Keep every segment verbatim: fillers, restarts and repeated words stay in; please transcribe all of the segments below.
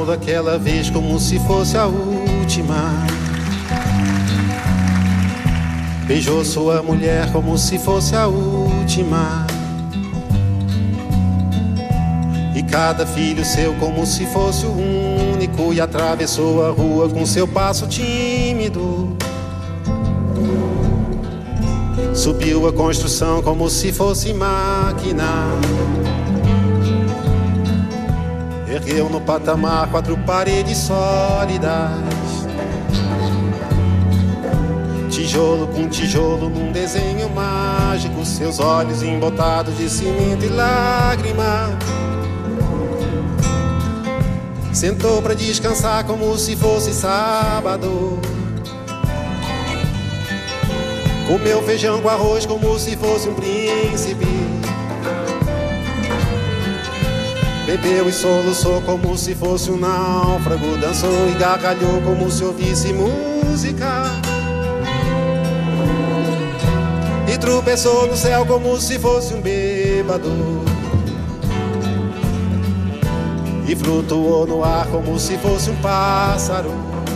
Amor daquela vez como se fosse a última. Beijou sua mulher como se fosse a última. E cada filho seu como se fosse o único. E atravessou a rua com seu passo tímido. Subiu a construção como se fosse máquina. Ergueu no patamar quatro paredes sólidas. Tijolo com tijolo num desenho mágico. Seus olhos embotados de cimento e lágrima. Sentou pra descansar como se fosse sábado. Comeu feijão com arroz como se fosse um príncipe. Bebeu e soluçou como se fosse um náufrago. Dançou e gargalhou como se ouvisse música. E tropeçou no céu como se fosse um bêbado. E flutuou no ar como se fosse um pássaro.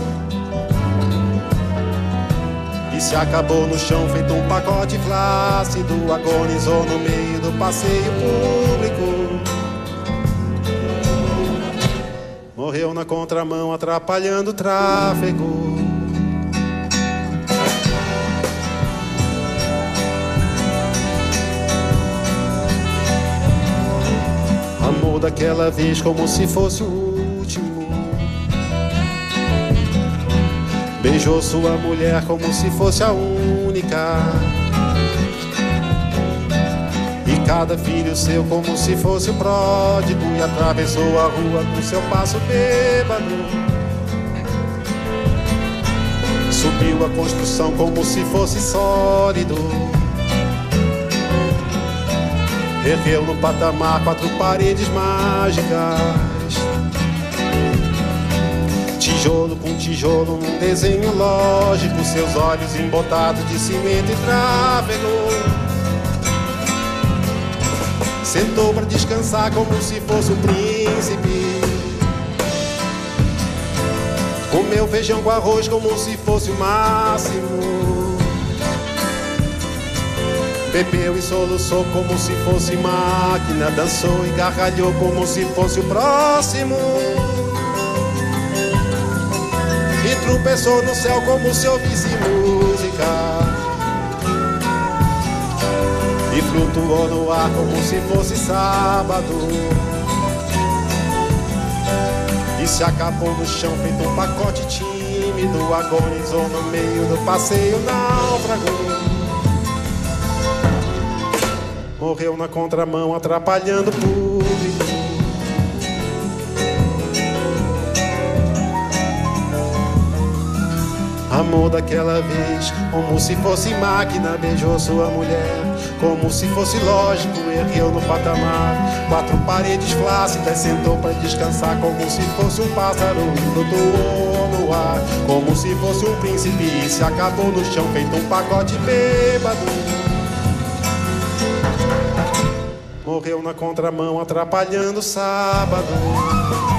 E se acabou no chão feito um pacote flácido. Agonizou no meio do passeio público. Morreu na contramão atrapalhando o tráfego. Amor daquela vez como se fosse o último. Beijou sua mulher como se fosse a única. E cada filho seu como se fosse o pródigo. E atravessou a rua com seu passo bêbado. Subiu a construção como se fosse sólido. Ergueu no patamar quatro paredes mágicas. Tijolo com tijolo num desenho lógico. Seus olhos embotados de cimento e tráfego. Sentou pra descansar como se fosse um príncipe. Comeu feijão com arroz como se fosse o máximo. Bebeu e soluçou como se fosse máquina. Dançou e gargalhou como se fosse o próximo. E tropeçou no céu como se ouvisse música. E flutuou no ar como se fosse sábado. E se acabou no chão feito um pacote tímido. Agonizou no meio do passeio náufrago. Morreu na contramão atrapalhando o público. Amor daquela vez como se fosse máquina. Beijou sua mulher como se fosse lógico. Ergueu no patamar quatro paredes flácidas. Sentou pra descansar como se fosse um pássaro. Flutuou no ar como se fosse um príncipe. E se acabou no chão feito um pacote bêbado. Morreu na contramão atrapalhando o sábado.